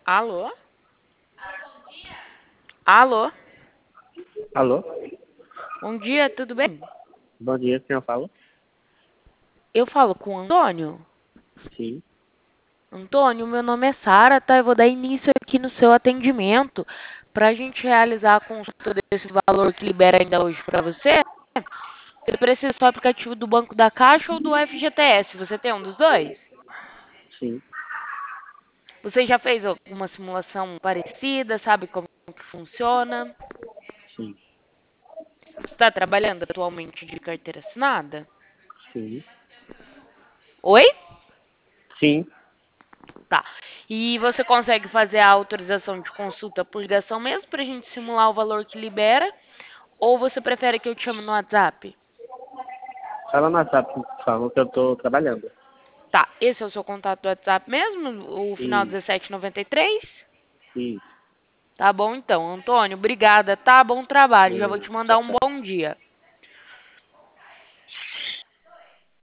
Alô? Alô? Alô? Bom dia, tudo bem? Bom dia, quem eu falo? Eu falo com o Antônio. Sim, Antônio, meu nome é Sara, tá? Eu vou dar início aqui no seu atendimento para a gente realizar a consulta desse valor que libera ainda hoje para você. Você precisa do aplicativo do Banco da Caixa ou do FGTS? Você tem um dos dois? sim, Você já fez alguma simulação parecida? Sabe como que funciona? sim, Você está trabalhando atualmente de carteira assinada? sim, Oi? sim. Tá. E você consegue fazer a autorização de consulta por ligação mesmo para a gente simular o valor que libera? Ou você prefere que eu te chame no WhatsApp? Fala no WhatsApp, por favor, que eu tô trabalhando. Tá. Esse é o seu contato do WhatsApp mesmo? O final Isso, 1793? isso. Tá bom então. Antônio, obrigada, tá? Bom trabalho. Já vou te mandar Tchau, um tchau. bom dia.